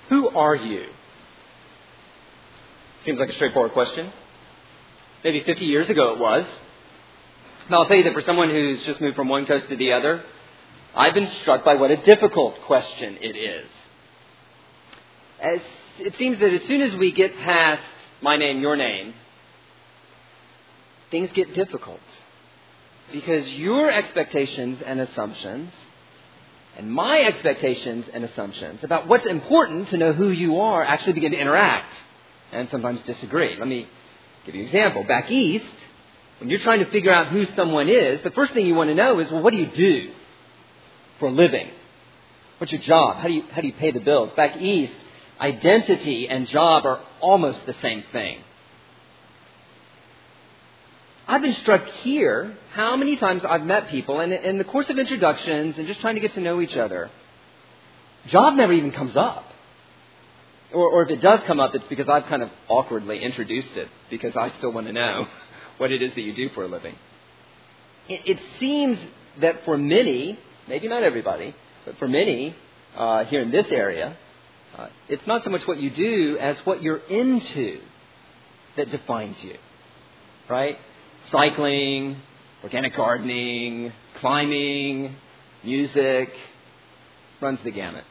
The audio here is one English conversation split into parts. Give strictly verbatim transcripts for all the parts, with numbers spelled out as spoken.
Who are you? Seems like a straightforward question. Maybe fifty years ago it was. Now I'll tell you that for someone who's just moved from one coast to the other, I've been struck by what a difficult question it is. As it seems that as soon as we get past my name, your name, things get difficult. Because your expectations and assumptions and my expectations and assumptions about what's important to know who you are actually begin to interact and sometimes disagree. Let me give you an example. Back east, when you're trying to figure out who someone is, the first thing you want to know is, well, what do you do for a living? What's your job? How do you, how do you pay the bills? Back east, identity and job are almost the same thing. I've been struck here how many times I've met people and in the course of introductions and just trying to get to know each other, job never even comes up. Or, or if it does come up, it's because I've kind of awkwardly introduced it because I still want to know what it is that you do for a living. It, it seems that for many, maybe not everybody, but for many uh, here in this area, uh, it's not so much what you do as what you're into that defines you, right? Cycling, organic gardening, climbing, music, runs the gamut.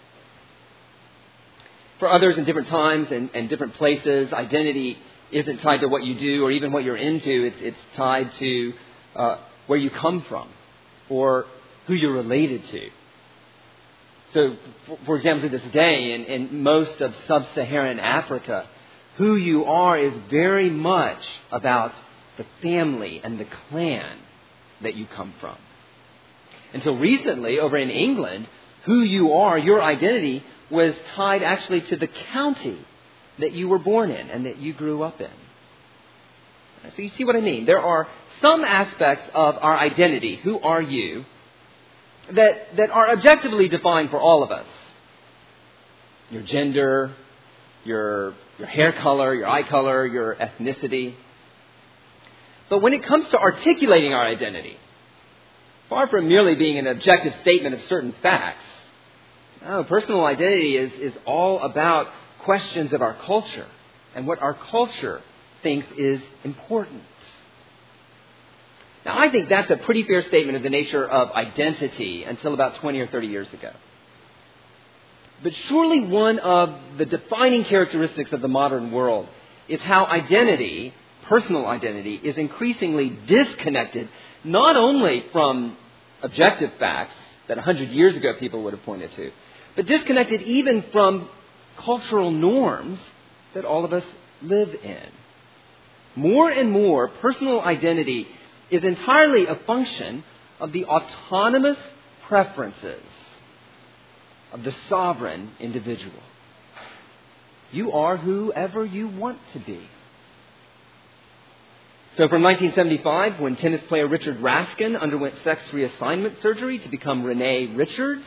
For others in different times and, and different places, identity isn't tied to what you do or even what you're into. It's, it's tied to uh, where you come from or who you're related to. So, for, for example, to this day, in, in most of sub-Saharan Africa, who you are is very much about the family and the clan that you come from. Until recently, over in England, who you are, your identity, was tied actually to the county that you were born in and that you grew up in. So you see what I mean? There are some aspects of our identity, who are you, that, that are objectively defined for all of us. Your gender, your, your hair color, your eye color, your ethnicity. But when it comes to articulating our identity, far from merely being an objective statement of certain facts, no, personal identity is, is all about questions of our culture and what our culture thinks is important. Now, I think that's a pretty fair statement of the nature of identity until about twenty or thirty years ago. But surely one of the defining characteristics of the modern world is how identity, personal identity, is increasingly disconnected not only from objective facts that one hundred years ago people would have pointed to, but disconnected even from cultural norms that all of us live in. More and more, personal identity is entirely a function of the autonomous preferences of the sovereign individual. You are whoever you want to be. So from nineteen seventy-five, when tennis player Richard Raskin underwent sex reassignment surgery to become Renee Richards,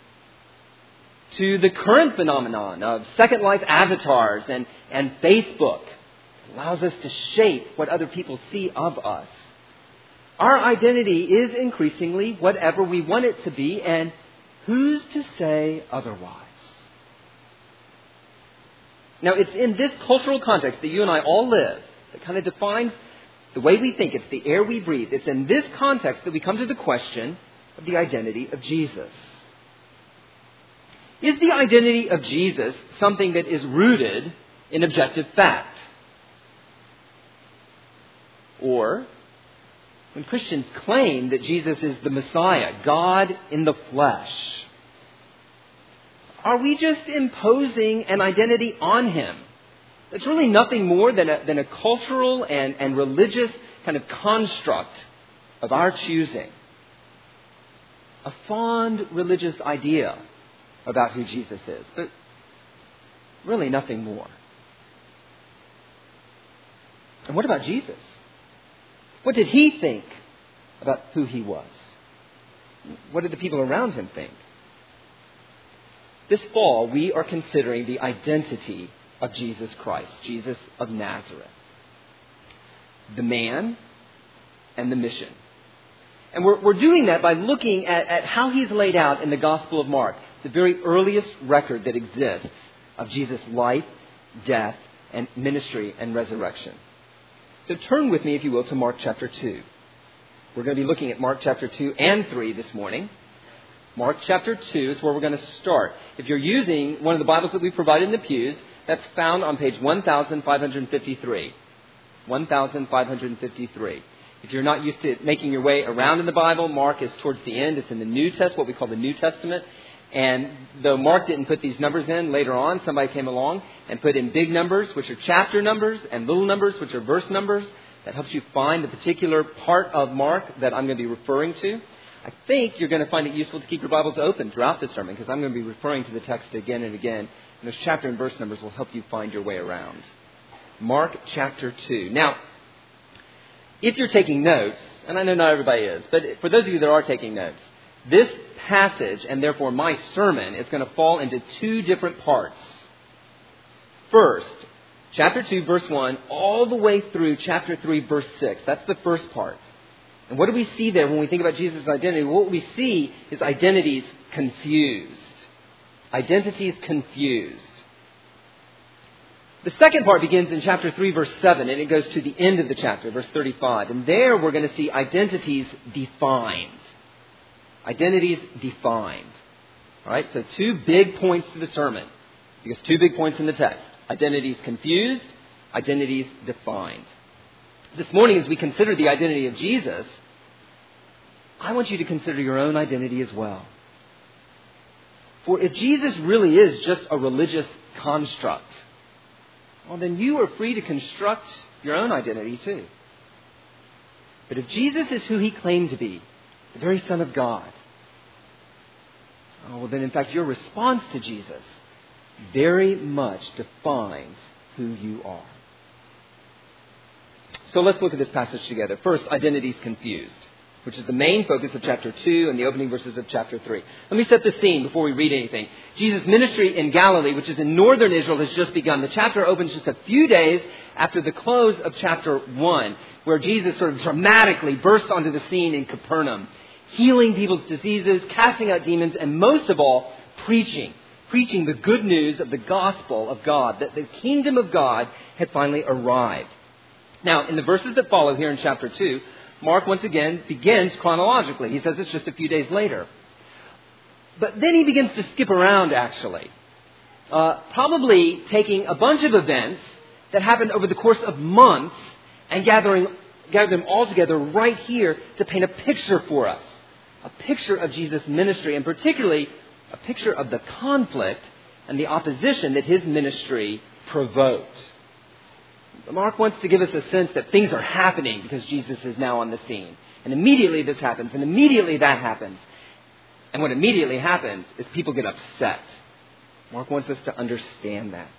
to the current phenomenon of Second Life avatars and, and Facebook allows us to shape what other people see of us. Our identity is increasingly whatever we want it to be, and who's to say otherwise? Now, it's in this cultural context that you and I all live that kind of defines the way we think. It's the air we breathe. It's in this context that we come to the question of the identity of Jesus. Is the identity of Jesus something that is rooted in objective fact? Or, when Christians claim that Jesus is the Messiah, God in the flesh, are we just imposing an identity on Him that's really nothing more than a, than a cultural and, and religious kind of construct of our choosing? A fond religious idea about who Jesus is, but really nothing more. And what about Jesus? What did He think about who He was? What did the people around Him think? This fall, we are considering the identity of Jesus Christ, Jesus of Nazareth. The man and the mission. And we're, we're doing that by looking at, at how He's laid out in the Gospel of Mark, the very earliest record that exists of Jesus' life, death, and ministry and resurrection. So turn with me, if you will, to Mark chapter two. We're going to be looking at Mark chapter two and three this morning. Mark chapter two is where we're going to start. If you're using one of the Bibles that we provided in the pews, that's found on page one thousand five hundred fifty-three. one thousand five hundred fifty-three. If you're not used to making your way around in the Bible, Mark is towards the end. It's in the New Testament, what we call the New Testament. And though Mark didn't put these numbers in, later on somebody came along and put in big numbers, which are chapter numbers, and little numbers, which are verse numbers. That helps you find the particular part of Mark that I'm going to be referring to. I think you're going to find it useful to keep your Bibles open throughout the sermon, because I'm going to be referring to the text again and again. And those chapter and verse numbers will help you find your way around. Mark chapter two. Now, if you're taking notes, and I know not everybody is, but for those of you that are taking notes, this passage, and therefore my sermon, is going to fall into two different parts. First, chapter two, verse one, all the way through chapter three, verse six. That's the first part. And what do we see there when we think about Jesus' identity? What we see is identities confused. Identities confused. The second part begins in chapter three, verse seven, and it goes to the end of the chapter, verse thirty-five. And there we're going to see identities defined. Identities defined. All right, so two big points to the sermon, because two big points in the text. Identities confused, identities defined. This morning, as we consider the identity of Jesus, I want you to consider your own identity as well. For if Jesus really is just a religious construct, well, then you are free to construct your own identity too. But if Jesus is who he claimed to be, the very Son of God, oh, well, then in fact your response to Jesus very much defines who you are. So let's look at this passage together. First, identities confused, which is the main focus of chapter two and the opening verses of chapter three. Let me set the scene before we read anything. Jesus' ministry in Galilee, which is in northern Israel, has just begun. The chapter opens just a few days after the close of chapter one, where Jesus sort of dramatically bursts onto the scene in Capernaum, healing people's diseases, casting out demons, and most of all, preaching. Preaching the good news of the gospel of God, that the kingdom of God had finally arrived. Now, in the verses that follow here in chapter two, Mark once again begins chronologically. He says it's just a few days later. But then he begins to skip around, actually. Uh, probably taking a bunch of events that happened over the course of months and gathering gather them all together right here to paint a picture for us. A picture of Jesus' ministry, and particularly a picture of the conflict and the opposition that his ministry provoked. Mark wants to give us a sense that things are happening because Jesus is now on the scene. And immediately this happens, and immediately that happens. And what immediately happens is people get upset. Mark wants us to understand that.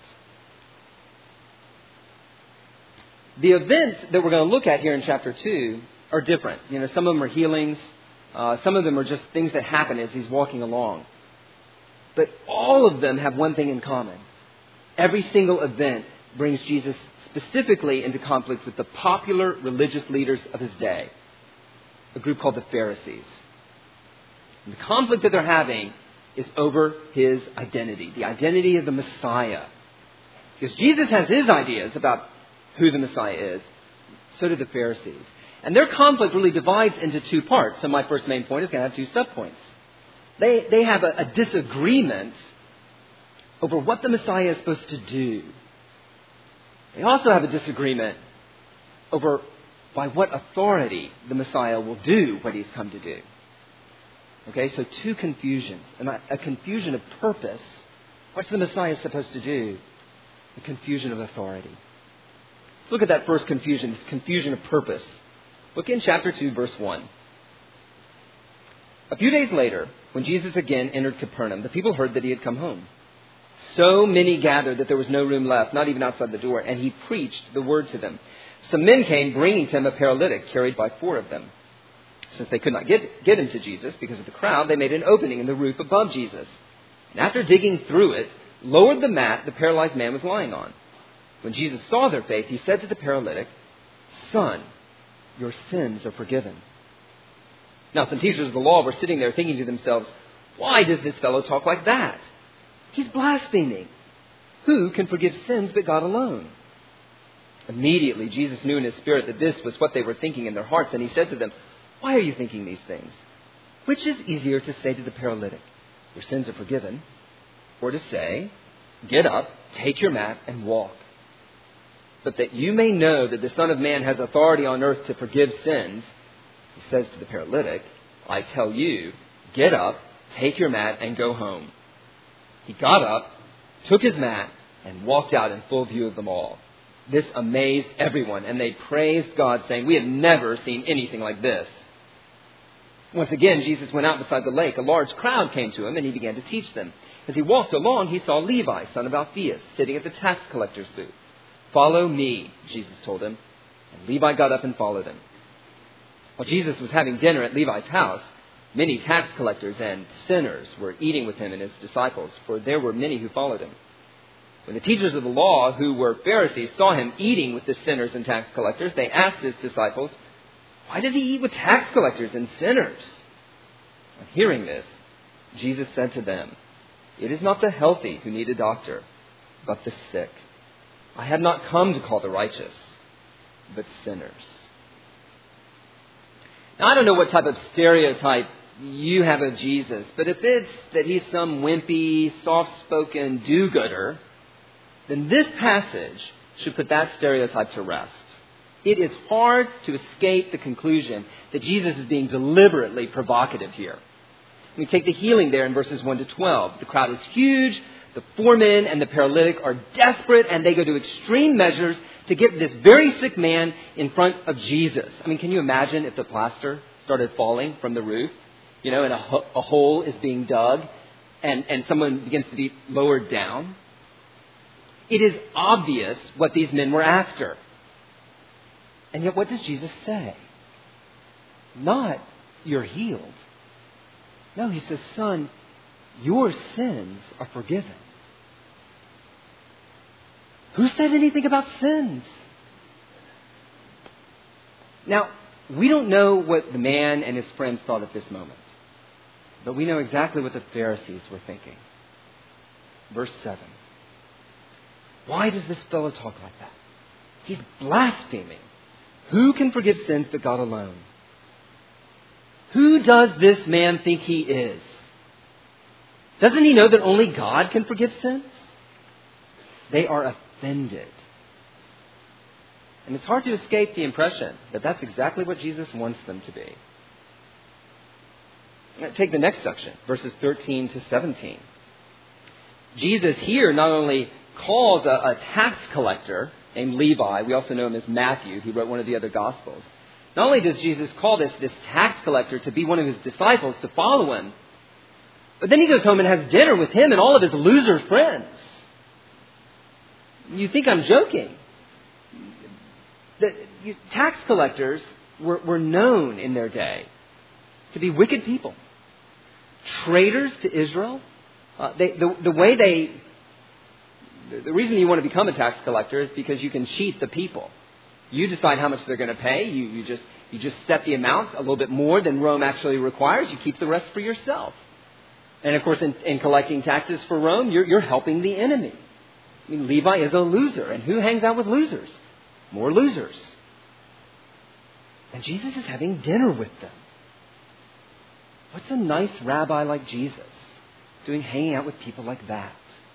The events that we're going to look at here in chapter two are different. You know, some of them are healings. Uh, some of them are just things that happen as he's walking along. But all of them have one thing in common. Every single event brings Jesus specifically into conflict with the popular religious leaders of his day, a group called the Pharisees. And the conflict that they're having is over his identity, the identity of the Messiah. Because Jesus has his ideas about who the Messiah is, so do the Pharisees. And their conflict really divides into two parts. So my first main point is going to have two subpoints. They, they have a, a disagreement over what the Messiah is supposed to do. They also have a disagreement over by what authority the Messiah will do what he's come to do. Okay, so two confusions. And a confusion of purpose. What's the Messiah supposed to do? A confusion of authority. Let's look at that first confusion, this confusion of purpose. Look in chapter two, verse one. A few days later, when Jesus again entered Capernaum, the people heard that he had come home. So many gathered that there was no room left, not even outside the door, and he preached the word to them. Some men came, bringing to him a paralytic carried by four of them. Since they could not get, get him to Jesus because of the crowd, they made an opening in the roof above Jesus. And after digging through it, lowered the mat the paralyzed man was lying on. When Jesus saw their faith, he said to the paralytic, "Son, your sins are forgiven." Now some teachers of the law were sitting there thinking to themselves, "Why does this fellow talk like that? He's blaspheming. Who can forgive sins but God alone? Immediately, Jesus knew in his spirit that this was what they were thinking in their hearts, and he said to them, why are you thinking these things? Which is easier to say to the paralytic, your sins are forgiven, or to say, get up, take your mat, and walk? But that you may know that the Son of Man has authority on earth to forgive sins, he says to the paralytic, I tell you, get up, take your mat, and go home. He got up, took his mat, and walked out in full view of them all. This amazed everyone, and they praised God, saying, we have never seen anything like this. Once again, Jesus went out beside the lake. A large crowd came to him, and he began to teach them. As he walked along, he saw Levi, son of Alphaeus, sitting at the tax collector's booth. Follow me, Jesus told him. And Levi got up and followed him. While Jesus was having dinner at Levi's house, many tax collectors and sinners were eating with him and his disciples, for there were many who followed him. When the teachers of the law, who were Pharisees, saw him eating with the sinners and tax collectors, they asked his disciples, why does he eat with tax collectors and sinners? On hearing this, Jesus said to them, it is not the healthy who need a doctor, but the sick. I have not come to call the righteous, but sinners. Now, I don't know what type of stereotype you have of Jesus, but if it's that he's some wimpy, soft-spoken do-gooder, then this passage should put that stereotype to rest. It is hard to escape the conclusion that Jesus is being deliberately provocative here. We take the healing there in verses one to twelve. The crowd is huge. The four men and the paralytic are desperate, and they go to extreme measures to get this very sick man in front of Jesus. I mean, can you imagine if the plaster started falling from the roof, you know, and a, ho- a hole is being dug, and, and someone begins to be lowered down? It is obvious what these men were after. And yet, what does Jesus say? Not, you're healed. No, he says, son, your sins are forgiven. Who said anything about sins? Now, we don't know what the man and his friends thought at this moment. But we know exactly what the Pharisees were thinking. Verse seven. Why does this fellow talk like that? He's blaspheming. Who can forgive sins but God alone? Who does this man think he is? Doesn't he know that only God can forgive sins? They are offended. And it's hard to escape the impression that that's exactly what Jesus wants them to be. Now, take the next section, verses thirteen to seventeen. Jesus here not only calls a, a tax collector named Levi, we also know him as Matthew, he wrote one of the other Gospels. Not only does Jesus call this, this tax collector to be one of his disciples, to follow him, but then he goes home and has dinner with him and all of his loser friends. You think I'm joking. The tax collectors were, were known in their day to be wicked people. Traitors to Israel. Uh, they, the, the way they... The reason you want to become a tax collector is because you can cheat the people. You decide how much they're going to pay. You, you just you just set the amounts a little bit more than Rome actually requires. You keep the rest for yourself. And of course, in, in collecting taxes for Rome, you're, you're helping the enemy. I mean, Levi is a loser. And who hangs out with losers? More losers. And Jesus is having dinner with them. What's a nice rabbi like Jesus doing hanging out with people like that?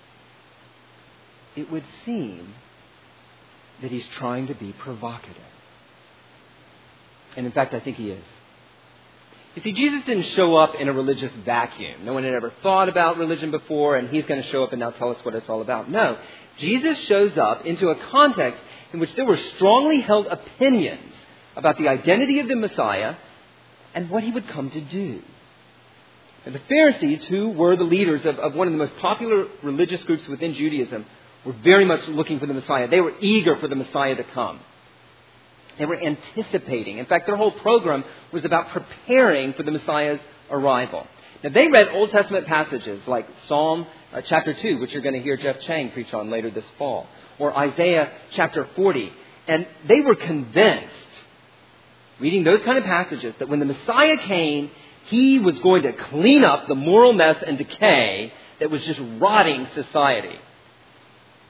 It would seem that he's trying to be provocative. And in fact, I think he is. You see, Jesus didn't show up in a religious vacuum. No one had ever thought about religion before, and he's going to show up and now tell us what it's all about. No, Jesus shows up into a context in which there were strongly held opinions about the identity of the Messiah and what he would come to do. And the Pharisees, who were the leaders of, of one of the most popular religious groups within Judaism, were very much looking for the Messiah. They were eager for the Messiah to come. They were anticipating. In fact, their whole program was about preparing for the Messiah's arrival. Now, they read Old Testament passages like Psalm uh, chapter two, which you're going to hear Jeff Chang preach on later this fall, or Isaiah chapter forty. And they were convinced, reading those kind of passages, that when the Messiah came, he was going to clean up the moral mess and decay that was just rotting society.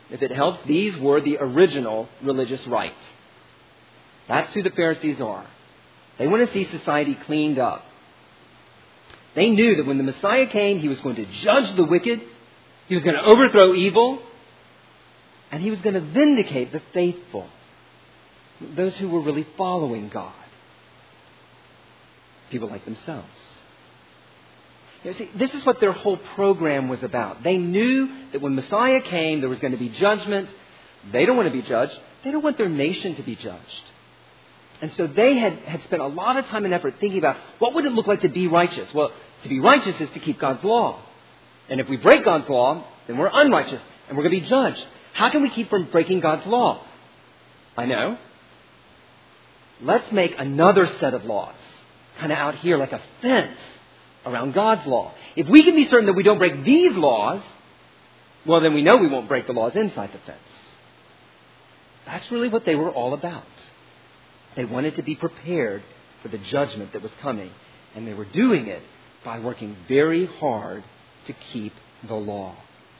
If it helps, these were the original religious right. That's who the Pharisees are. They want to see society cleaned up. They knew that when the Messiah came, He was going to judge the wicked, He was going to overthrow evil, and He was going to vindicate the faithful, those who were really following God. People like themselves. You see, this is what their whole program was about. They knew that when Messiah came, there was going to be judgment. They don't want to be judged. They don't want their nation to be judged. And so they had, had spent a lot of time and effort thinking about what would it look like to be righteous? Well, to be righteous is to keep God's law. And if we break God's law, then we're unrighteous and we're going to be judged. How can we keep from breaking God's law? I know. Let's make another set of laws, kind of out here like a fence around God's law. If we can be certain that we don't break these laws, well, then we know we won't break the laws inside the fence. That's really what they were all about. They wanted to be prepared for the judgment that was coming. And they were doing it by working very hard to keep the law.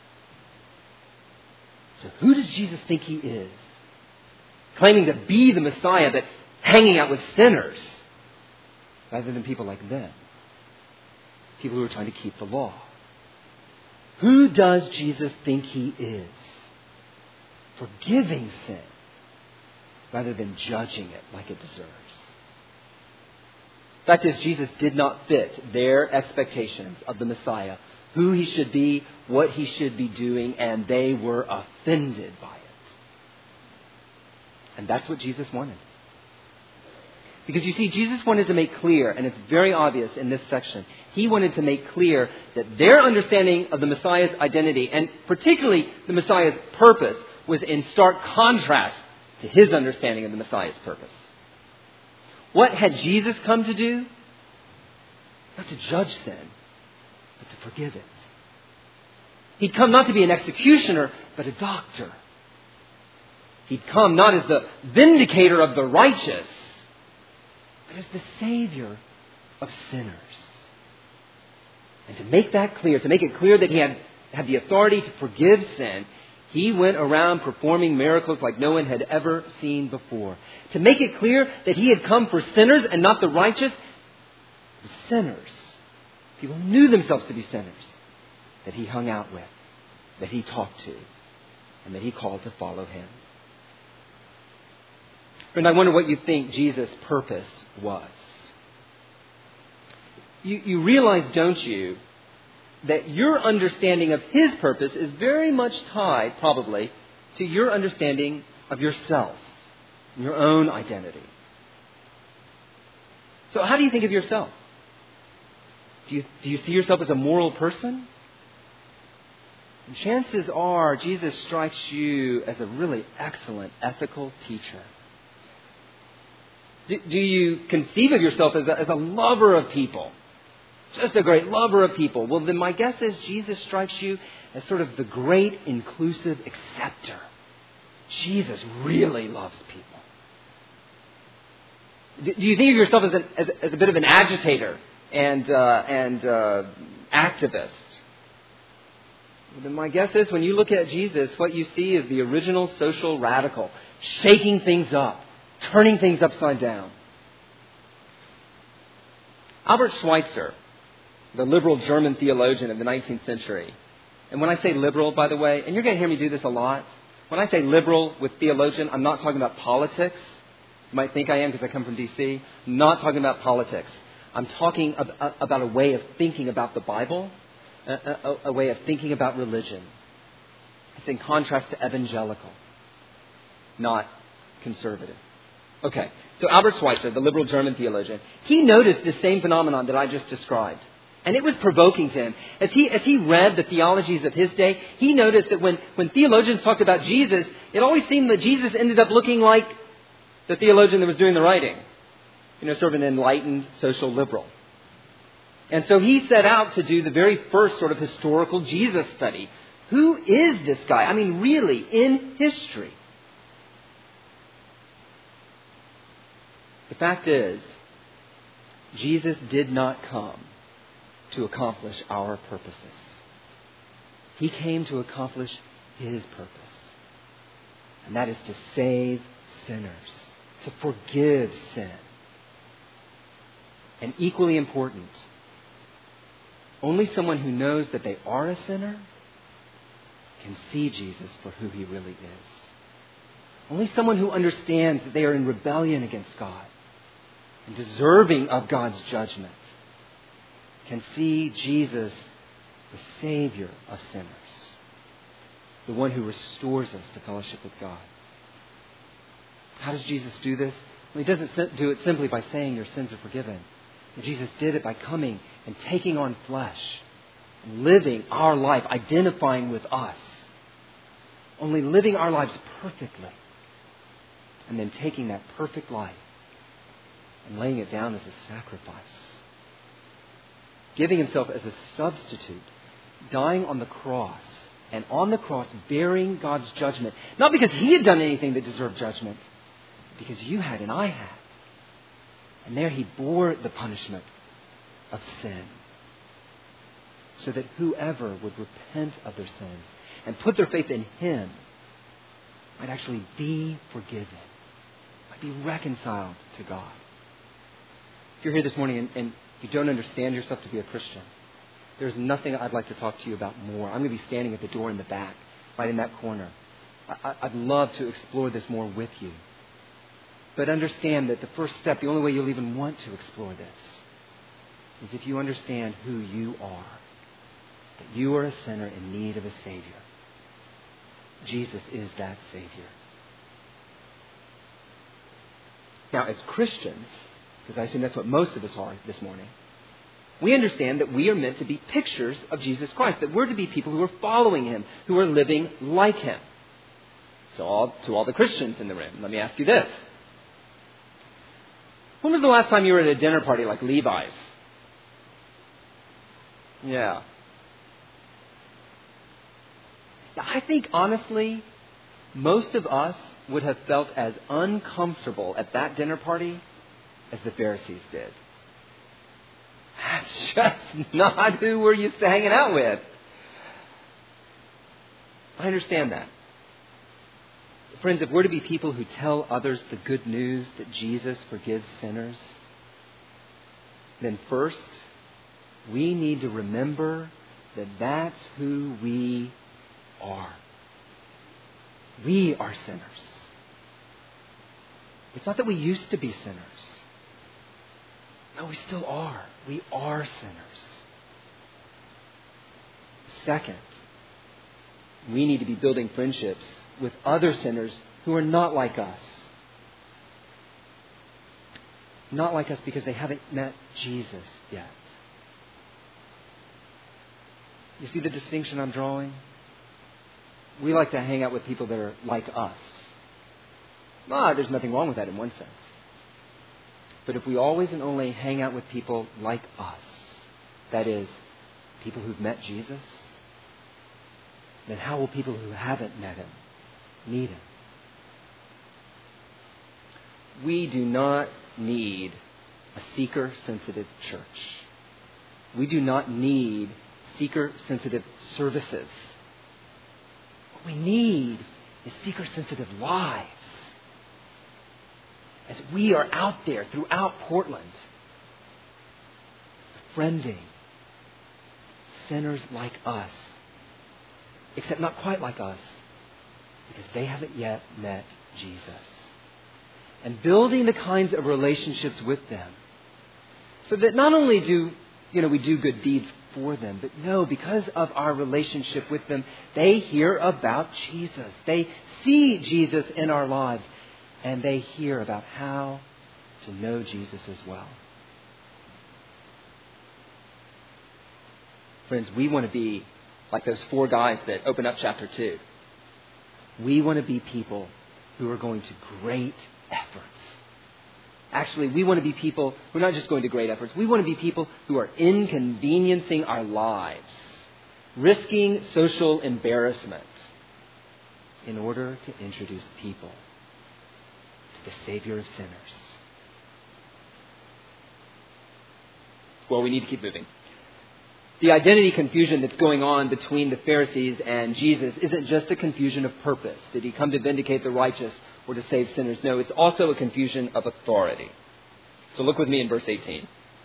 So who does Jesus think He is? Claiming to be the Messiah, but hanging out with sinners rather than people like them. People who are trying to keep the law. Who does Jesus think He is? Forgiving sin rather than judging it like it deserves. The fact is, Jesus did not fit their expectations of the Messiah, who He should be, what He should be doing, and they were offended by it. And that's what Jesus wanted. Because you see, Jesus wanted to make clear, and it's very obvious in this section, He wanted to make clear that their understanding of the Messiah's identity, and particularly the Messiah's purpose, was in stark contrast to His understanding of the Messiah's purpose. What had Jesus come to do? Not to judge sin, but to forgive it. He'd come not to be an executioner, but a doctor. He'd come not as the vindicator of the righteous, but as the Savior of sinners. And to make that clear, to make it clear that He had, had the authority to forgive sin, He went around performing miracles like no one had ever seen before. To make it clear that He had come for sinners and not the righteous, it was sinners, people who knew themselves to be sinners, that He hung out with, that He talked to, and that He called to follow Him. Friend, I wonder what you think Jesus' purpose was. You, you realize, don't you, that your understanding of His purpose is very much tied, probably, to your understanding of yourself, your own identity. So how do you think of yourself? Do you, do you see yourself as a moral person? And chances are Jesus strikes you as a really excellent ethical teacher. Do, do you conceive of yourself as a, as a lover of people? Just a great lover of people. Well, then my guess is Jesus strikes you as sort of the great inclusive acceptor. Jesus really loves people. Do, do you think of yourself as, an, as, as a bit of an agitator and, uh, and uh, activist? Well, then my guess is when you look at Jesus, what you see is the original social radical, shaking things up, turning things upside down. Albert Schweitzer, the liberal German theologian of the nineteenth century. And when I say liberal, by the way, and you're going to hear me do this a lot, when I say liberal with theologian, I'm not talking about politics. You might think I am because I come from D C. I'm not talking about politics. I'm talking ab- about a way of thinking about the Bible, a, a, a way of thinking about religion. It's in contrast to evangelical, not conservative. Okay, so Albert Schweitzer, the liberal German theologian, he noticed this same phenomenon that I just described. And it was provoking to him. As he, as he read the theologies of his day, he noticed that when, when theologians talked about Jesus, it always seemed that Jesus ended up looking like the theologian that was doing the writing. You know, sort of an enlightened social liberal. And so he set out to do the very first sort of historical Jesus study. Who is this guy? I mean, really, in history. The fact is, Jesus did not come to accomplish our purposes. He came to accomplish His purpose. And that is to save sinners, to forgive sin. And equally important, only someone who knows that they are a sinner can see Jesus for who he really is. Only someone who understands that they are in rebellion against God and deserving of God's judgment can see Jesus, the Savior of sinners, the one who restores us to fellowship with God. How does Jesus do this? Well, he doesn't do it simply by saying your sins are forgiven. Jesus did it by coming and taking on flesh and living our life, identifying with us. Only living our lives perfectly and then taking that perfect life and laying it down as a sacrifice. Giving himself as a substitute, dying on the cross, and on the cross bearing God's judgment. Not because he had done anything that deserved judgment, because you had and I had. And there he bore the punishment of sin, so that whoever would repent of their sins and put their faith in him might actually be forgiven, might be reconciled to God. If you're here this morning and, and you don't understand yourself to be a Christian, there's nothing I'd like to talk to you about more. I'm going to be standing at the door in the back, right in that corner. I, I'd love to explore this more with you. But understand that the first step, the only way you'll even want to explore this, is if you understand who you are. That you are a sinner in need of a Savior. Jesus is that Savior. Now, as Christians, because I assume that's what most of us are this morning, we understand that we are meant to be pictures of Jesus Christ. That we're to be people who are following him, who are living like him. So all, to all the Christians in the room, let me ask you this. When was the last time you were at a dinner party like Levi's? Yeah. I think, honestly, most of us would have felt as uncomfortable at that dinner party as the Pharisees did. That's just not who we're used to hanging out with. I understand that. Friends, if we're to be people who tell others the good news that Jesus forgives sinners, then first, we need to remember that that's who we are. We are sinners. It's not that we used to be sinners. No, we still are. We are sinners. Second, we need to be building friendships with other sinners who are not like us. Not like us because they haven't met Jesus yet. You see the distinction I'm drawing? We like to hang out with people that are like us. Ah, there's nothing wrong with that in one sense. But if we always and only hang out with people like us, that is, people who've met Jesus, then how will people who haven't met him need him? We do not need a seeker-sensitive church. We do not need seeker-sensitive services. What we need is seeker-sensitive lives. As we are out there throughout Portland, befriending sinners like us, except not quite like us, because they haven't yet met Jesus. And building the kinds of relationships with them, so that not only do you know we do good deeds for them, but no, because of our relationship with them, they hear about Jesus. They see Jesus in our lives. And they hear about how to know Jesus as well. Friends, we want to be like those four guys that open up chapter two. We want to be people who are going to great efforts. Actually, we want to be people who are not just going to great efforts. We want to be people who are inconveniencing our lives, risking social embarrassment in order to introduce people the Savior of sinners. Well, we need to keep moving. The identity confusion that's going on between the Pharisees and Jesus isn't just a confusion of purpose. Did he come to vindicate the righteous or to save sinners? No, it's also a confusion of authority. So look with me in verse eighteen.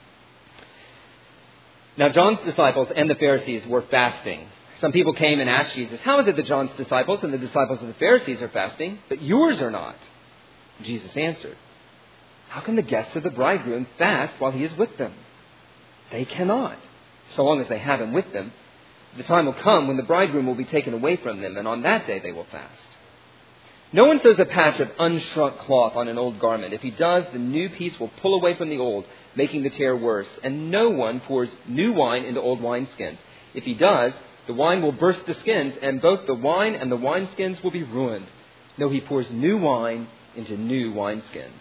Now John's disciples and the Pharisees were fasting. Some people came and asked Jesus, "How is it that John's disciples and the disciples of the Pharisees are fasting, but yours are not?" Jesus answered, "How can the guests of the bridegroom fast while he is with them? They cannot, so long as they have him with them. The time will come when the bridegroom will be taken away from them, and on that day they will fast. No one sews a patch of unshrunk cloth on an old garment. If he does, the new piece will pull away from the old, making the tear worse. And no one pours new wine into old wineskins. If he does, the wine will burst the skins, and both the wine and the wineskins will be ruined. No, he pours new wine into new wineskins."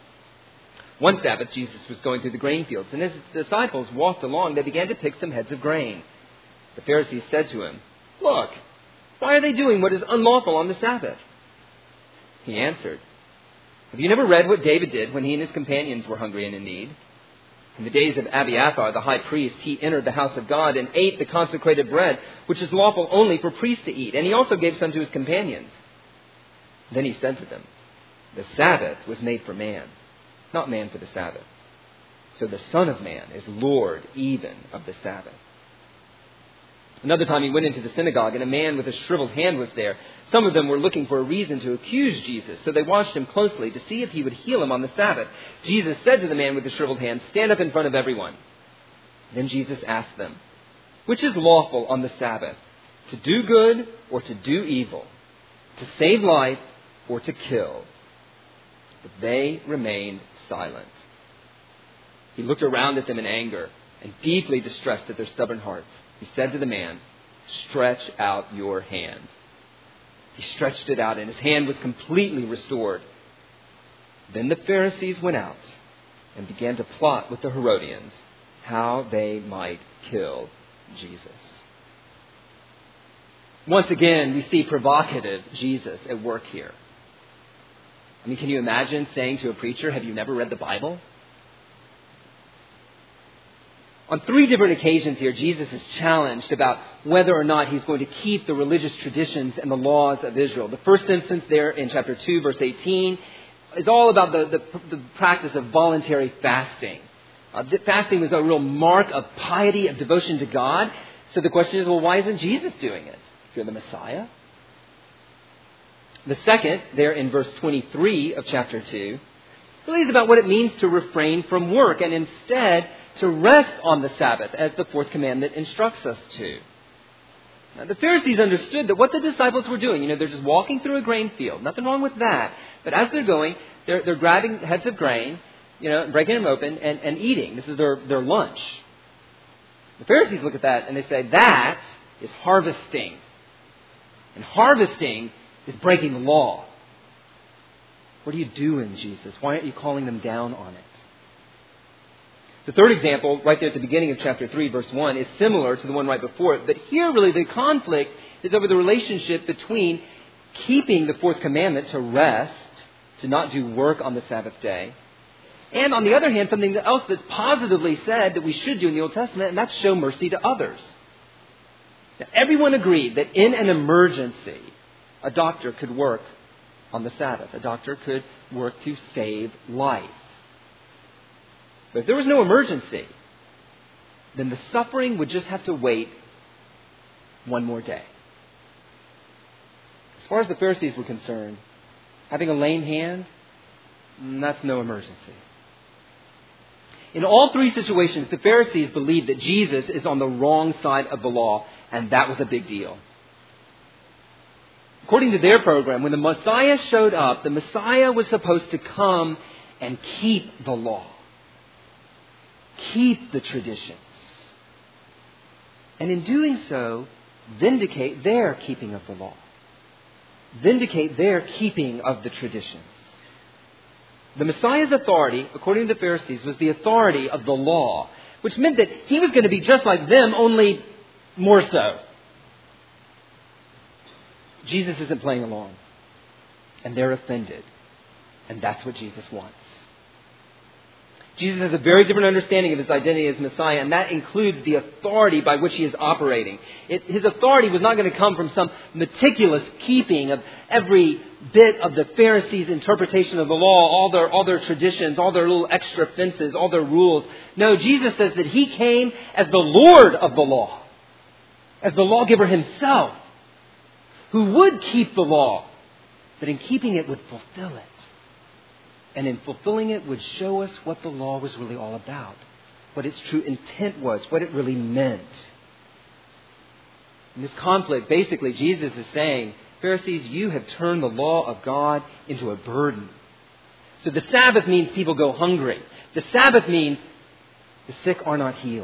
One Sabbath, Jesus was going through the grain fields, and as his disciples walked along, they began to pick some heads of grain. The Pharisees said to him, "Look, why are they doing what is unlawful on the Sabbath?" He answered, "Have you never read what David did when he and his companions were hungry and in need? In the days of Abiathar, the high priest, he entered the house of God and ate the consecrated bread, which is lawful only for priests to eat, and he also gave some to his companions. Then he said to them, 'The Sabbath was made for man, not man for the Sabbath. So the Son of Man is Lord even of the Sabbath.'" Another time he went into the synagogue, and a man with a shriveled hand was there. Some of them were looking for a reason to accuse Jesus, so they watched him closely to see if he would heal him on the Sabbath. Jesus said to the man with the shriveled hand, "Stand up in front of everyone." Then Jesus asked them, "Which is lawful on the Sabbath, to do good or to do evil, to save life or to kill?" But they remained silent. He looked around at them in anger and deeply distressed at their stubborn hearts. He said to the man, "Stretch out your hand." He stretched it out, and his hand was completely restored. Then the Pharisees went out and began to plot with the Herodians how they might kill Jesus. Once again, we see provocative Jesus at work here. I mean, can you imagine saying to a preacher, "Have you never read the Bible?" On three different occasions here, Jesus is challenged about whether or not he's going to keep the religious traditions and the laws of Israel. The first instance there in chapter two, verse eighteen, is all about the, the, the practice of voluntary fasting. Uh, fasting was a real mark of piety, of devotion to God. So the question is, well, why isn't Jesus doing it? If you're the Messiah. The second, there in verse twenty-three of chapter two, really is about what it means to refrain from work and instead to rest on the Sabbath, as the fourth commandment instructs us to. Now, the Pharisees understood that what the disciples were doing, you know, they're just walking through a grain field. Nothing wrong with that. But as they're going, they're, they're grabbing heads of grain, you know, breaking them open and, and eating. This is their, their lunch. The Pharisees look at that and they say, that is harvesting. And harvesting is breaking the law. What are you doing, Jesus? Why aren't you calling them down on it? The third example, right there at the beginning of chapter three, verse one, is similar to the one right before it. But here, really, the conflict is over the relationship between keeping the fourth commandment to rest, to not do work on the Sabbath day, and on the other hand, something else that's positively said that we should do in the Old Testament, and that's show mercy to others. Now, everyone agreed that in an emergency, a doctor could work on the Sabbath. A doctor could work to save life. But if there was no emergency, then the suffering would just have to wait one more day. As far as the Pharisees were concerned, having a lame hand, that's no emergency. In all three situations, the Pharisees believed that Jesus is on the wrong side of the law, and that was a big deal. According to their program, when the Messiah showed up, the Messiah was supposed to come and keep the law. Keep the traditions. And in doing so, vindicate their keeping of the law. Vindicate their keeping of the traditions. The Messiah's authority, according to the Pharisees, was the authority of the law, which meant that he was going to be just like them, only more so. Jesus isn't playing along. And they're offended. And that's what Jesus wants. Jesus has a very different understanding of his identity as Messiah, and that includes the authority by which he is operating. It, his authority was not going to come from some meticulous keeping of every bit of the Pharisees' interpretation of the law, all their, all their traditions, all their little extra fences, all their rules. No, Jesus says that he came as the Lord of the law, as the lawgiver himself, who would keep the law, but in keeping it would fulfill it. And in fulfilling it would show us what the law was really all about, what its true intent was, what it really meant. In this conflict, basically, Jesus is saying, Pharisees, you have turned the law of God into a burden. So the Sabbath means people go hungry. The Sabbath means the sick are not healed.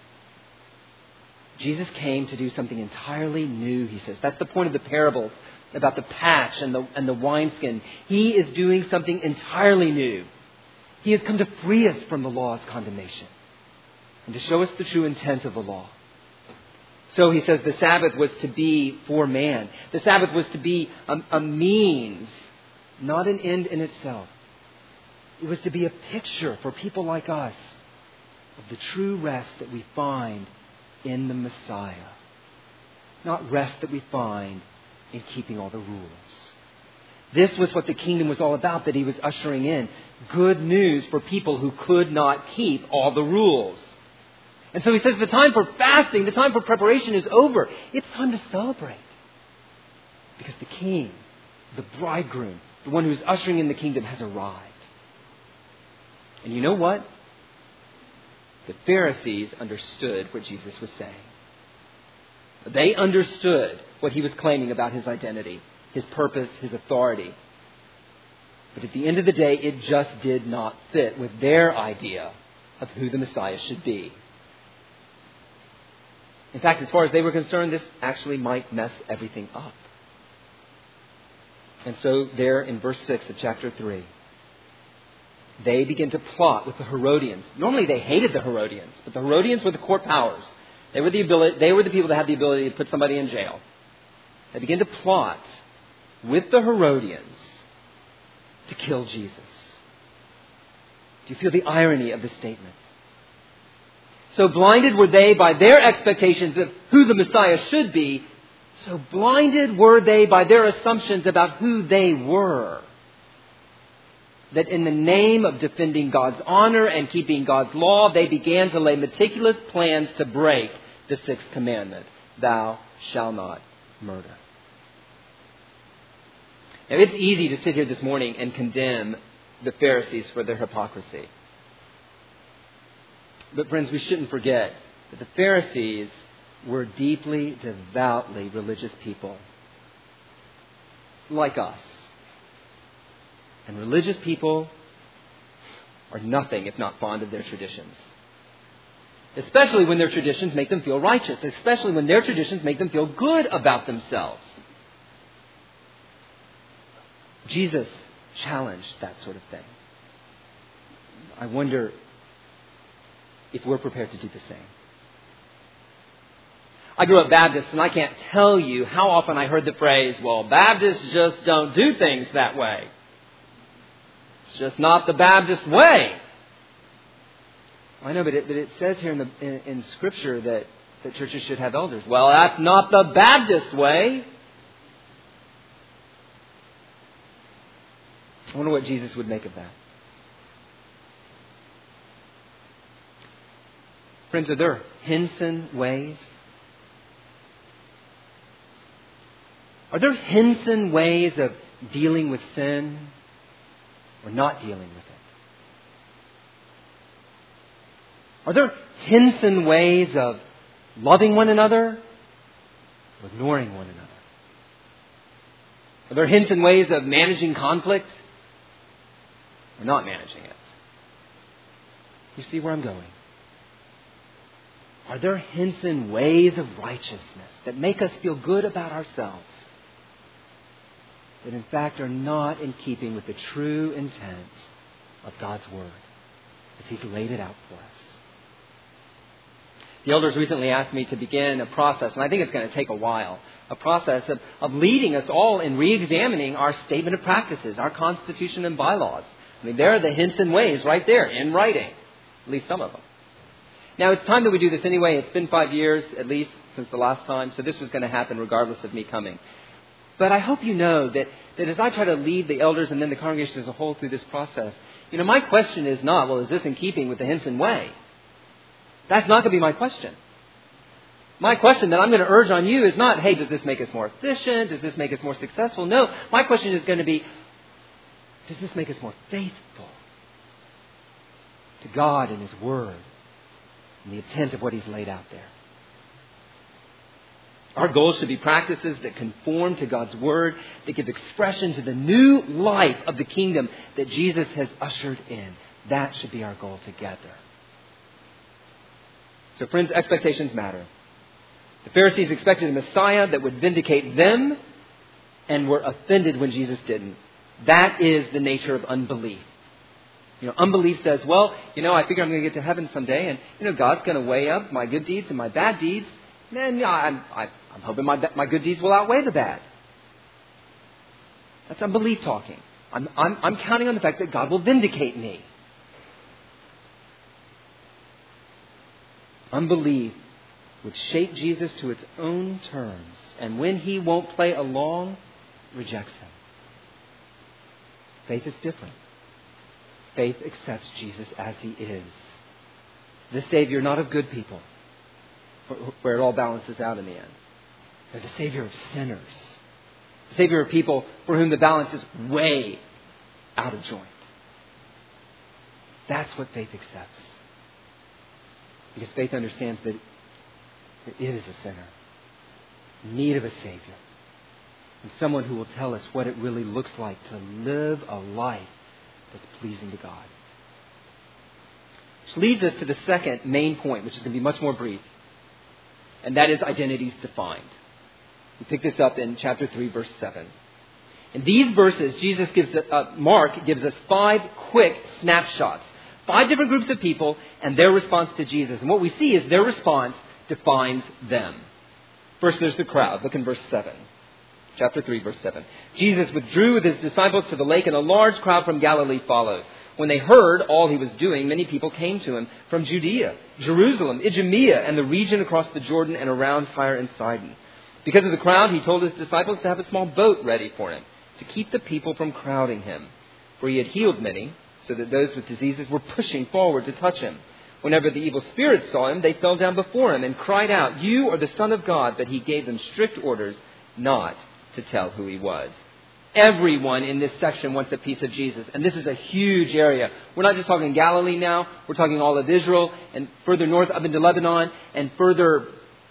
Jesus came to do something entirely new, he says. That's the point of the parables about the patch and the, and the wineskin. He is doing something entirely new. He has come to free us from the law's condemnation and to show us the true intent of the law. So he says the Sabbath was to be for man. The Sabbath was to be a, a means, not an end in itself. It was to be a picture for people like us of the true rest that we find in the Messiah. Not rest that we find in keeping all the rules. This was what the kingdom was all about that he was ushering in. Good news for people who could not keep all the rules. And so he says the time for fasting, the time for preparation is over. It's time to celebrate. Because the king, the bridegroom, the one who is ushering in the kingdom has arrived. And you know what? The Pharisees understood what Jesus was saying. They understood what he was claiming about his identity, his purpose, his authority. But at the end of the day, it just did not fit with their idea of who the Messiah should be. In fact, as far as they were concerned, this actually might mess everything up. And so there in verse six of chapter three, they begin to plot with the Herodians. Normally they hated the Herodians, but the Herodians were the court powers. They were the ability, they were the people that had the ability to put somebody in jail. They begin to plot with the Herodians to kill Jesus. Do you feel the irony of this statement? So blinded were they by their expectations of who the Messiah should be, so blinded were they by their assumptions about who they were, that in the name of defending God's honor and keeping God's law, they began to lay meticulous plans to break the sixth commandment, thou shalt not murder. Now, it's easy to sit here this morning and condemn the Pharisees for their hypocrisy. But friends, we shouldn't forget that the Pharisees were deeply, devoutly religious people, like us. And religious people are nothing if not fond of their traditions. Especially when their traditions make them feel righteous. Especially when their traditions make them feel good about themselves. Jesus challenged that sort of thing. I wonder if we're prepared to do the same. I grew up Baptist, and I can't tell you how often I heard the phrase, well, Baptists just don't do things that way. It's just not the Baptist way. I know, but it, but it says here in, the, in, in Scripture that, that churches should have elders. Well, that's not the Baptist way. I wonder what Jesus would make of that. Friends, are there Henson ways? Are there Henson ways of dealing with sin or not dealing with it? Are there Henson ways of loving one another or ignoring one another? Are there Henson ways of managing conflict or not managing it? You see where I'm going? Are there Henson ways of righteousness that make us feel good about ourselves that in fact are not in keeping with the true intent of God's Word as He's laid it out for us? The elders recently asked me to begin a process, and I think it's going to take a while, a process of, of leading us all in re-examining our statement of practices, our constitution and bylaws. I mean, there are the Henson ways right there in writing. at least some of them. Now, it's time that we do this anyway. It's been five years, at least, since the last time. So this was going to happen regardless of me coming. But I hope you know that, that as I try to lead the elders and then the congregation as a whole through this process, you know, my question is not, well, is this in keeping with the Henson way? That's not going to be my question. My question that I'm going to urge on you is not, hey, does this make us more efficient? Does this make us more successful? No, my question is going to be, does this make us more faithful to God and His Word and the intent of what He's laid out there? Our goal should be practices that conform to God's Word, that give expression to the new life of the kingdom that Jesus has ushered in. That should be our goal together. So friends, expectations matter. The Pharisees expected a Messiah that would vindicate them and were offended when Jesus didn't. That is the nature of unbelief. You know, unbelief says, well, you know, I figure I'm going to get to heaven someday and, you know, God's going to weigh up my good deeds and my bad deeds. And yeah, I'm, I, I'm hoping my, my good deeds will outweigh the bad. That's unbelief talking. I'm, I'm, I'm counting on the fact that God will vindicate me. Unbelief would shape Jesus to its own terms. And when He won't play along, rejects Him. Faith is different. Faith accepts Jesus as He is. The Savior, not of good people, where it all balances out in the end. They're the Savior of sinners. The Savior of people for whom the balance is way out of joint. That's what faith accepts. Because faith understands that it is a sinner, in need of a Savior, and someone who will tell us what it really looks like to live a life that's pleasing to God. Which leads us to the second main point, which is going to be much more brief. And that is identities defined. We pick this up in chapter three, verse seven. In these verses, Jesus gives, uh, Mark gives us five quick snapshots. Five different groups of people and their response to Jesus. And what we see is their response defines them. First, there's the crowd. Look in verse seven. Chapter three, verse seven. Jesus withdrew with His disciples to the lake, and a large crowd from Galilee followed. When they heard all He was doing, many people came to Him from Judea, Jerusalem, Idumea, and the region across the Jordan and around Tyre and Sidon. Because of the crowd, He told His disciples to have a small boat ready for Him, to keep the people from crowding Him. For He had healed many, so that those with diseases were pushing forward to touch Him. Whenever the evil spirits saw Him, they fell down before Him and cried out, "You are the Son of God," but He gave them strict orders not to tell who He was. Everyone in this section wants a piece of Jesus. And this is a huge area. We're not just talking Galilee now. We're talking all of Israel and further north up into Lebanon and further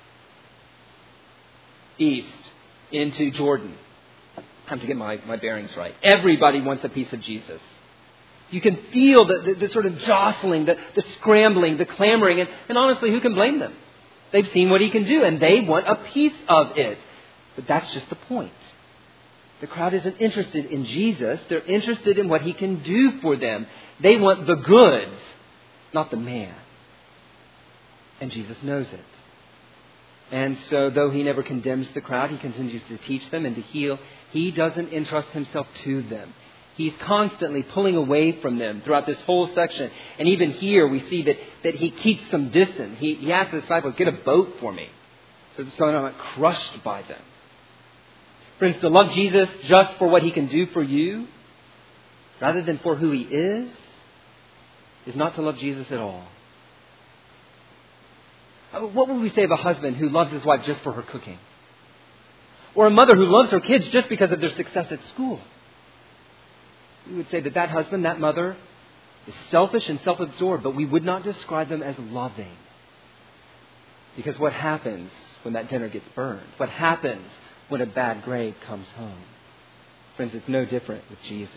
east into Jordan. I have to get my, my bearings right. Everybody wants a piece of Jesus. You can feel the, the, the sort of jostling, the, the scrambling, the clamoring. And, and honestly, who can blame them? They've seen what He can do and they want a piece of it. But that's just the point. The crowd isn't interested in Jesus. They're interested in what He can do for them. They want the goods, not the man. And Jesus knows it. And so though He never condemns the crowd, He continues to teach them and to heal. He doesn't entrust Himself to them. He's constantly pulling away from them throughout this whole section. And even here we see that, that He keeps some distance. He, he asks the disciples, "Get a boat for me," so, so I'm not crushed by them. Friends, to love Jesus just for what He can do for you, rather than for who He is, is not to love Jesus at all. What would we say of a husband who loves his wife just for her cooking? Or a mother who loves her kids just because of their success at school? We would say that that husband, that mother, is selfish and self-absorbed, but we would not describe them as loving. Because what happens when that dinner gets burned? What happens when a bad grade comes home? Friends, it's no different with Jesus.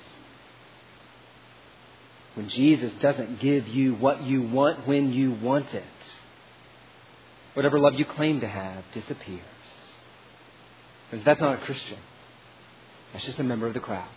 When Jesus doesn't give you what you want when you want it, whatever love you claim to have disappears. Friends, that's not a Christian. That's just a member of the crowd.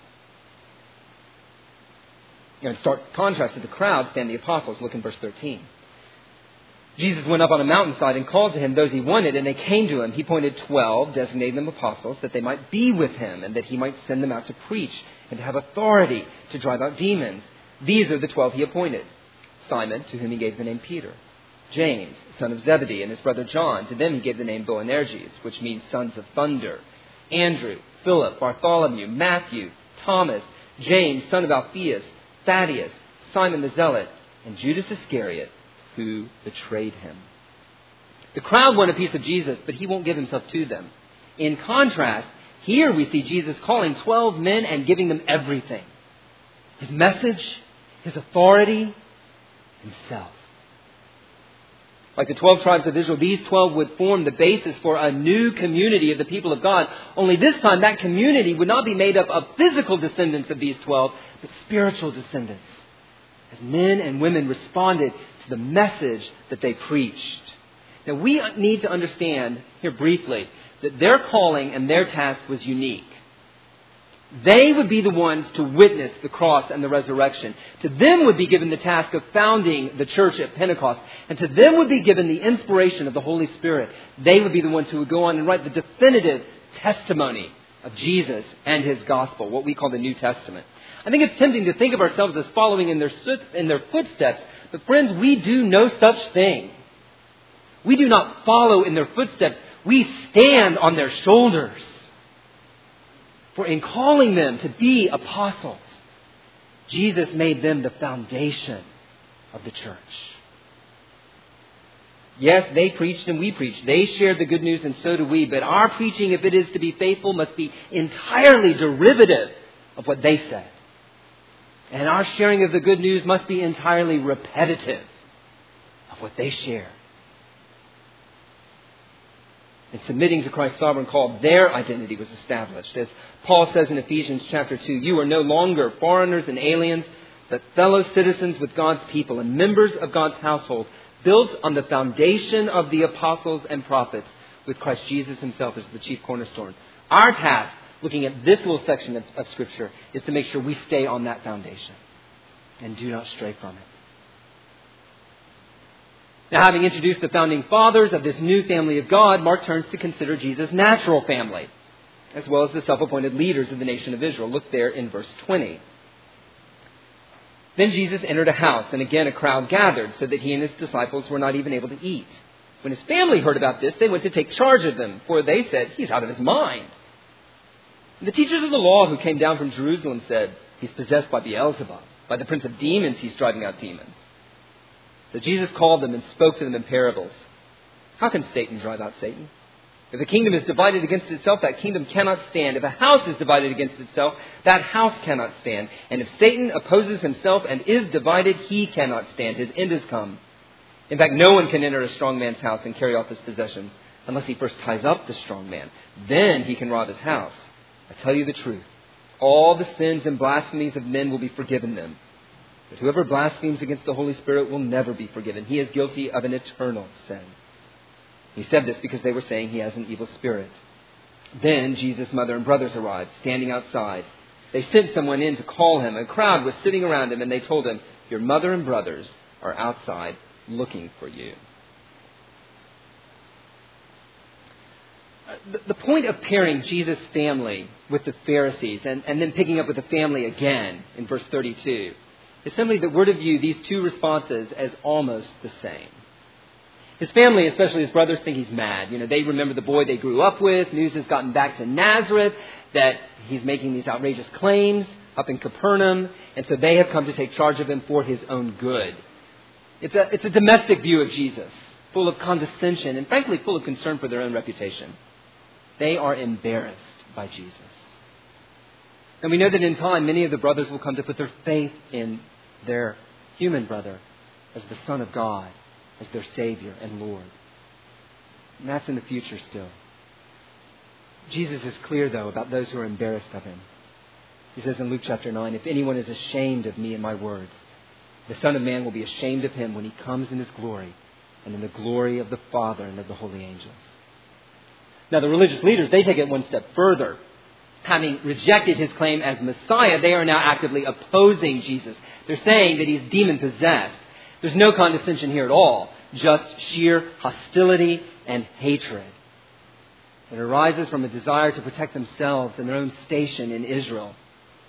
You know, in stark contrast to the crowd stand the apostles. Look in verse thirteen. Jesus went up on a mountainside and called to Him those He wanted, and they came to Him. He appointed twelve, designating them apostles, that they might be with Him, and that He might send them out to preach, and to have authority to drive out demons. These are the twelve He appointed: Simon, to whom he gave the name Peter. James, son of Zebedee, and his brother John. To them he gave the name Boanerges, which means sons of thunder. Andrew, Philip, Bartholomew, Matthew, Thomas, James, son of Alphaeus, Thaddeus, Simon the Zealot, and Judas Iscariot, who betrayed him. The crowd want a piece of Jesus, but he won't give himself to them. In contrast, here we see Jesus calling twelve men and giving them everything. His message, his authority, himself. Like the twelve tribes of Israel, these twelve would form the basis for a new community of the people of God. Only this time, that community would not be made up of physical descendants of these twelve, but spiritual descendants, as men and women responded to the message that they preached. Now, we need to understand here briefly that their calling and their task was unique. They would be the ones to witness the cross and the resurrection. To them would be given the task of founding the church at Pentecost. And to them would be given the inspiration of the Holy Spirit. They would be the ones who would go on and write the definitive testimony of Jesus and His gospel, what we call the New Testament. I think it's tempting to think of ourselves as following in their, in their footsteps. But friends, we do no such thing. We do not follow in their footsteps. We stand on their shoulders. For in calling them to be apostles, Jesus made them the foundation of the church. Yes, they preached and we preached. They shared the good news and so do we. But our preaching, if it is to be faithful, must be entirely derivative of what they said. And our sharing of the good news must be entirely repetitive of what they shared. In submitting to Christ's sovereign call, their identity was established. As Paul says in Ephesians chapter two, you are no longer foreigners and aliens, but fellow citizens with God's people and members of God's household, built on the foundation of the apostles and prophets, with Christ Jesus Himself as the chief cornerstone. Our task, looking at this little section of, of Scripture, is to make sure we stay on that foundation and do not stray from it. Now, having introduced the founding fathers of this new family of God, Mark turns to consider Jesus' natural family, as well as the self-appointed leaders of the nation of Israel. Look there in verse twenty. Then Jesus entered a house, and again a crowd gathered, so that He and His disciples were not even able to eat. When His family heard about this, they went to take charge of them, for they said, He's out of his mind. And the teachers of the law who came down from Jerusalem said, He's possessed by Beelzebub. By the prince of demons He's driving out demons. So Jesus called them and spoke to them in parables. How can Satan drive out Satan? If a kingdom is divided against itself, that kingdom cannot stand. If a house is divided against itself, that house cannot stand. And if Satan opposes himself and is divided, he cannot stand. His end has come. In fact, no one can enter a strong man's house and carry off his possessions unless he first ties up the strong man. Then he can rob his house. I tell you the truth. All the sins and blasphemies of men will be forgiven them. But whoever blasphemes against the Holy Spirit will never be forgiven. He is guilty of an eternal sin. He said this because they were saying he has an evil spirit. Then Jesus' mother and brothers arrived, standing outside. They sent someone in to call him. A crowd was sitting around him, and they told him, your mother and brothers are outside looking for you. The point of pairing Jesus' family with the Pharisees and, and then picking up with the family again in verse thirty-two is simply that we're to view these two responses as almost the same. His family, especially his brothers, think he's mad. You know, they remember the boy they grew up with. News has gotten back to Nazareth that he's making these outrageous claims up in Capernaum. And so they have come to take charge of him for his own good. It's a, it's a domestic view of Jesus, full of condescension and frankly full of concern for their own reputation. They are embarrassed by Jesus. And we know that in time, many of the brothers will come to put their faith in their human brother as the Son of God, as their Savior and Lord. And that's in the future still. Jesus is clear, though, about those who are embarrassed of Him. He says in Luke chapter nine, if anyone is ashamed of me and my words, the Son of Man will be ashamed of him when He comes in His glory and in the glory of the Father and of the holy angels. Now, the religious leaders, they take it one step further. Having rejected His claim as Messiah, they are now actively opposing Jesus. They're saying that He's demon-possessed. There's no condescension here at all, just sheer hostility and hatred. It arises from a desire to protect themselves and their own station in Israel.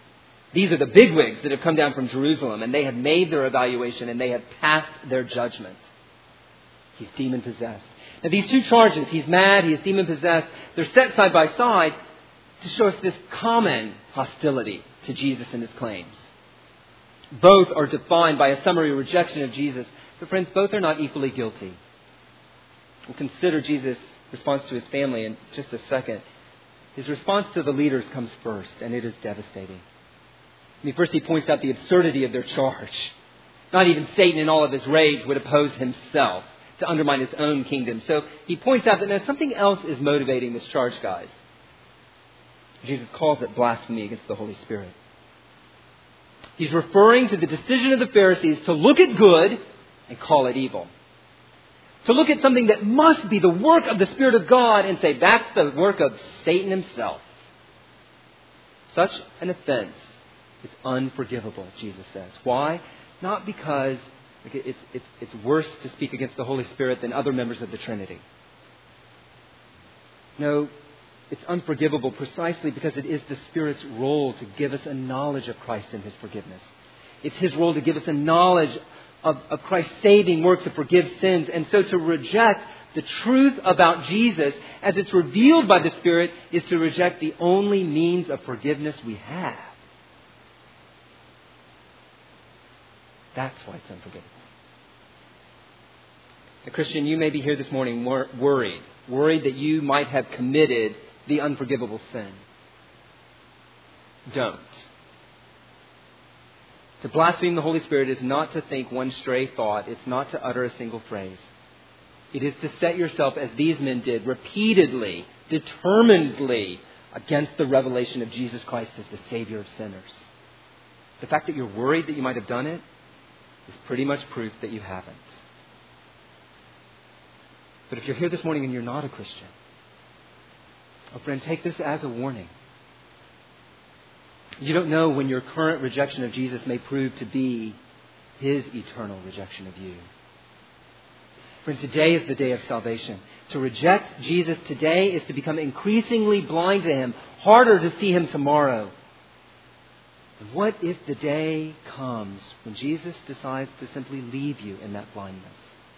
These are the bigwigs that have come down from Jerusalem, and they have made their evaluation, and they have passed their judgment. He's demon-possessed. Now, these two charges, he's mad, he's demon-possessed, they're set side by side to show us this common hostility to Jesus and his claims. Both are defined by a summary rejection of Jesus. But friends, both are not equally guilty. We'll consider Jesus' response to his family in just a second. His response to the leaders comes first, and it is devastating. I mean, first he points out the absurdity of their charge. Not even Satan in all of his rage would oppose himself to undermine his own kingdom. So he points out that now something else is motivating this charge, guys. Jesus calls it blasphemy against the Holy Spirit. He's referring to the decision of the Pharisees to look at good and call it evil. To look at something that must be the work of the Spirit of God and say that's the work of Satan himself. Such an offense is unforgivable, Jesus says. Why? Not because it's, it's, it's worse to speak against the Holy Spirit than other members of the Trinity. No, it's unforgivable precisely because it is the Spirit's role to give us a knowledge of Christ and his forgiveness. It's his role to give us a knowledge of, of Christ's saving work to forgive sins. And so to reject the truth about Jesus as it's revealed by the Spirit is to reject the only means of forgiveness we have. That's why it's unforgivable. Now, Christian, you may be here this morning wor- worried. Worried that you might have committed the unforgivable sin. Don't. To blaspheme the Holy Spirit is not to think one stray thought. It's not to utter a single phrase. It is to set yourself, as these men did, repeatedly, determinedly against the revelation of Jesus Christ as the Savior of sinners. The fact that you're worried that you might have done it is pretty much proof that you haven't. But if you're here this morning and you're not a Christian, oh friend, take this as a warning. You don't know when your current rejection of Jesus may prove to be his eternal rejection of you. Friend, today is the day of salvation. To reject Jesus today is to become increasingly blind to him, harder to see him tomorrow. And what if the day comes when Jesus decides to simply leave you in that blindness?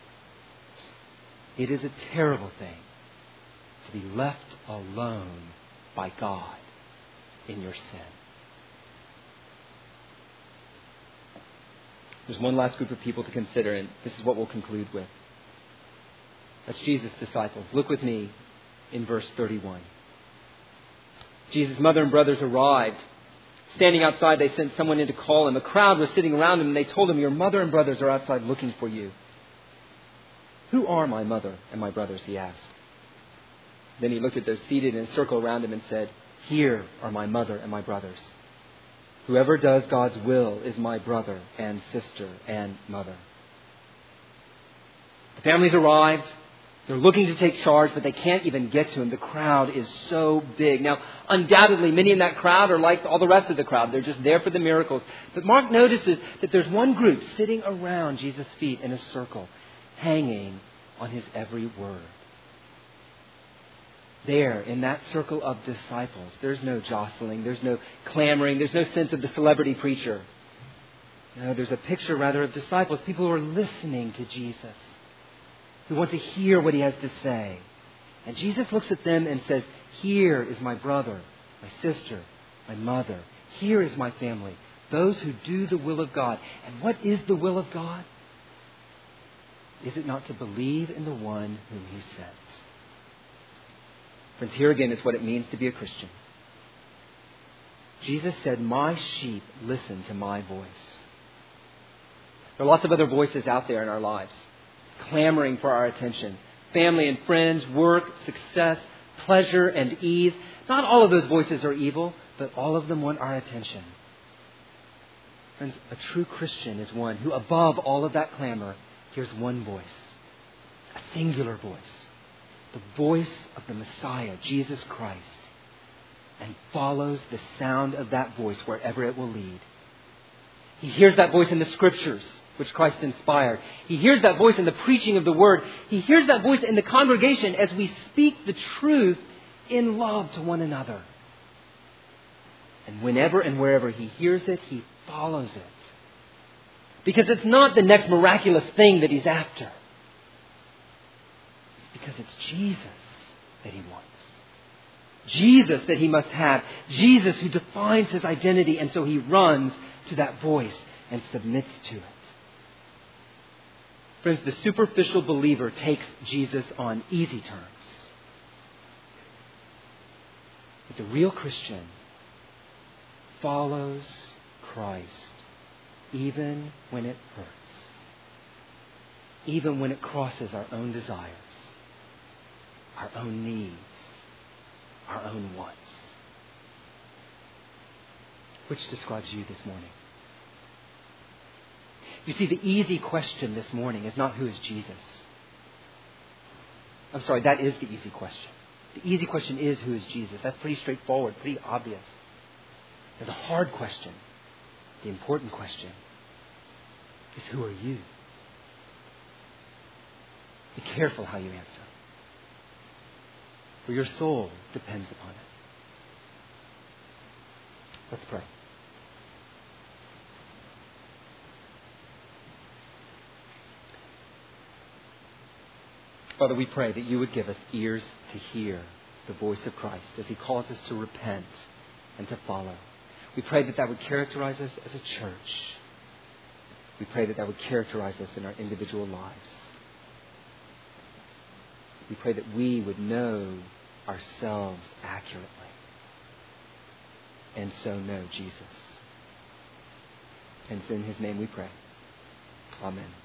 It is a terrible thing to be left alone by God in your sin. There's one last group of people to consider, and this is what we'll conclude with. That's Jesus' disciples. Look with me in verse thirty-one. Jesus' mother and brothers arrived. Standing outside, they sent someone in to call him. A crowd was sitting around him, and they told him, "Your mother and brothers are outside looking for you." "Who are my mother and my brothers?" he asked. Then he looked at those seated in a circle around him and said, "Here are my mother and my brothers. Whoever does God's will is my brother and sister and mother." The families arrived. They're looking to take charge, but they can't even get to him. The crowd is so big. Now, undoubtedly, many in that crowd are like all the rest of the crowd. They're just there for the miracles. But Mark notices that there's one group sitting around Jesus' feet in a circle, hanging on his every word. There, in that circle of disciples, there's no jostling, there's no clamoring, there's no sense of the celebrity preacher. No, there's a picture rather of disciples, people who are listening to Jesus, who want to hear what he has to say. And Jesus looks at them and says, "Here is my brother, my sister, my mother. Here is my family, those who do the will of God." And what is the will of God? Is it not to believe in the one whom he sent? Friends, here again is what it means to be a Christian. Jesus said, "My sheep listen to my voice." There are lots of other voices out there in our lives, clamoring for our attention. Family and friends, work, success, pleasure and ease. Not all of those voices are evil, but all of them want our attention. Friends, a true Christian is one who, above all of that clamor, hears one voice, a singular voice, the voice of the Messiah, Jesus Christ, and follows the sound of that voice wherever it will lead. He hears that voice in the Scriptures, which Christ inspired. He hears that voice in the preaching of the Word. He hears that voice in the congregation as we speak the truth in love to one another. And whenever and wherever he hears it, he follows it. Because it's not the next miraculous thing that he's after. Because it's Jesus that he wants. Jesus that he must have. Jesus who defines his identity. And so he runs to that voice and submits to it. Friends, the superficial believer takes Jesus on easy terms. But the real Christian follows Christ even when it hurts. Even when it crosses our own desires, our own needs, our own wants. Which describes you this morning? You see, the easy question this morning is not who is Jesus. I'm sorry, that is the easy question. The easy question is who is Jesus. That's pretty straightforward, pretty obvious. And the hard question, the important question, is who are you? Be careful how you answer. For your soul depends upon it. Let's pray. Father, we pray that you would give us ears to hear the voice of Christ as he calls us to repent and to follow. We pray that that would characterize us as a church. We pray that that would characterize us in our individual lives. We pray that we would know ourselves accurately and so know Jesus. And it's in his name we pray. Amen.